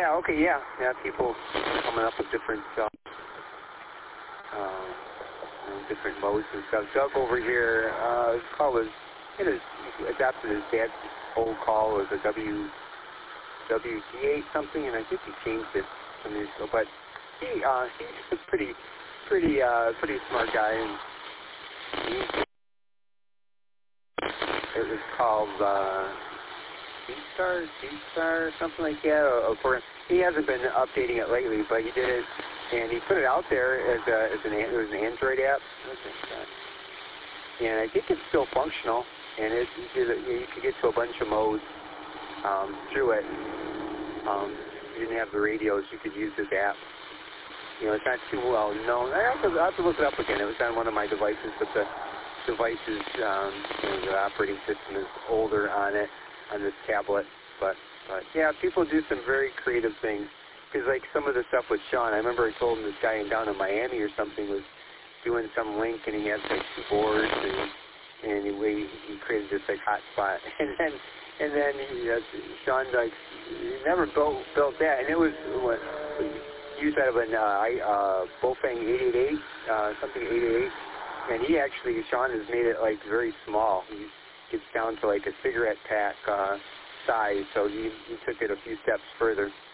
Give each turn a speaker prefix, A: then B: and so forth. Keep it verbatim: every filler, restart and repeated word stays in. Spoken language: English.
A: Yeah, okay, yeah. Yeah, people coming up with different uh, uh, you know, different modes and stuff. Doug over here, uh, his call was, it is, he adapted his dad's old call was a W, W D eight something, and I think he changed it some years ago. But he, uh, he's a pretty, pretty, uh, pretty smart guy, and he, it was called, uh, D-Star, D-Star, something like that. Or, or for, he hasn't been updating it lately, but he did it, and he put it out there as, a, as an, it was an Android app. And I think it's still functional, and it, you, did, you could get to a bunch of modes um, through it. Um, you didn't have the radios, you could use this app. You know, it's not too well known. I have to, I have to look it up again. It was on one of my devices, but the devices, um, you know, the operating system is older on it, on this tablet. But, but yeah, people do some very creative things. Because like some of the stuff with Sean, I remember I told him this guy in down in Miami or something was doing some link, and he had like two boards, and and he, he created this like hotspot, and then and then he, uh, Sean like he never built built that, and it was what used out of an uh, uh, Bofang eight eighty-eight, uh, something eight eighty-eight, and he actually Sean has made it like very small. He gets down to like a cigarette pack uh, size, so he he took it a few steps further.